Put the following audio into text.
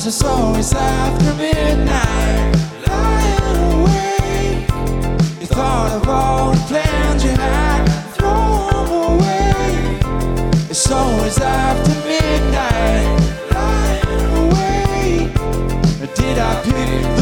'cause it's always after midnight. Lying awake, you thought of all the plans you had, throw them away. It's always after midnight. Lying awake, did I pick